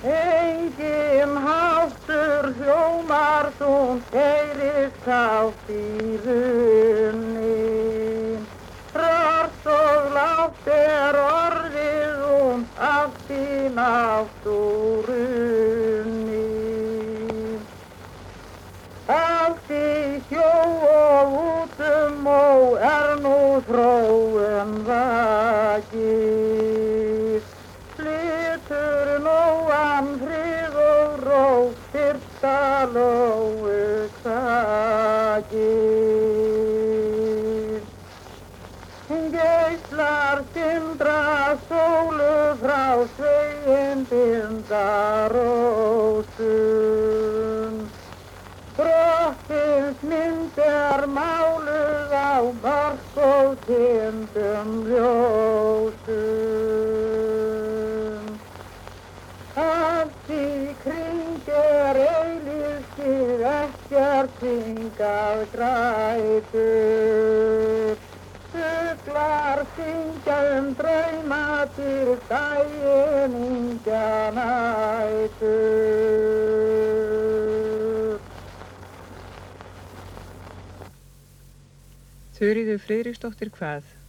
Enginn háttur hljómar þún, heyrist hátt í runni. Rört og lágt orðið hún, allt í náttúrunni. Allt í sjó og mó nú þróun vakir. Flytur nóan frið og ró, fyrsta lóu sakir. Geislar tindra sólu frá svegin bindarósum. Drottins mynd máluð á mörk og tindum ljósum. Allt í kring eilífstíð, ekkert hingað grætur. Fuglar syngja drauma til daginn yngja nætur. Þuríður Friðriksdóttir hvað?